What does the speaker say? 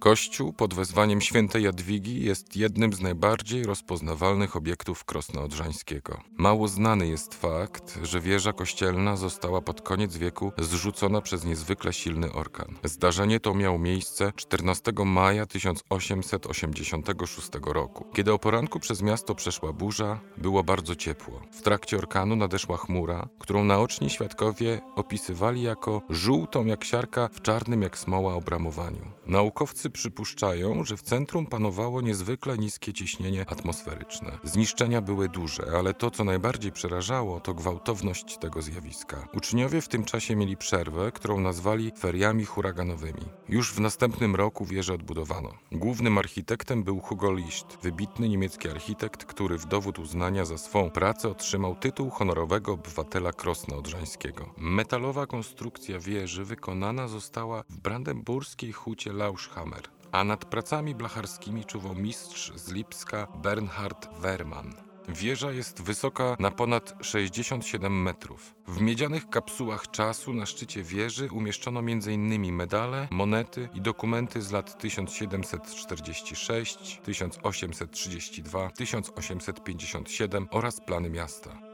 Kościół pod wezwaniem świętej Jadwigi jest jednym z najbardziej rozpoznawalnych obiektów Krosna Odrzańskiego. Mało znany jest fakt, że wieża kościelna została pod koniec wieku zrzucona przez niezwykle silny orkan. Zdarzenie to miało miejsce 14 maja 1886 roku. Kiedy o poranku przez miasto przeszła burza, było bardzo ciepło. W trakcie orkanu nadeszła chmura, którą naoczni świadkowie opisywali jako żółtą jak siarka w czarnym jak smoła obramowaniu. Naukowcy przypuszczają, że w centrum panowało niezwykle niskie ciśnienie atmosferyczne. Zniszczenia były duże, ale to, co najbardziej przerażało, to gwałtowność tego zjawiska. Uczniowie w tym czasie mieli przerwę, którą nazwali feriami huraganowymi. Już w następnym roku wieżę odbudowano. Głównym architektem był Hugo Licht, wybitny niemiecki architekt, który w dowód uznania za swą pracę otrzymał tytuł honorowego obywatela Krosna Odrzańskiego. Metalowa konstrukcja wieży wykonana została w brandenburskiej hucie Lauschhammer, a nad pracami blacharskimi czuwał mistrz z Lipska Bernhard Wehrmann. Wieża jest wysoka na ponad 67 metrów. W miedzianych kapsułach czasu na szczycie wieży umieszczono m.in. medale, monety i dokumenty z lat 1746, 1832, 1857 oraz plany miasta.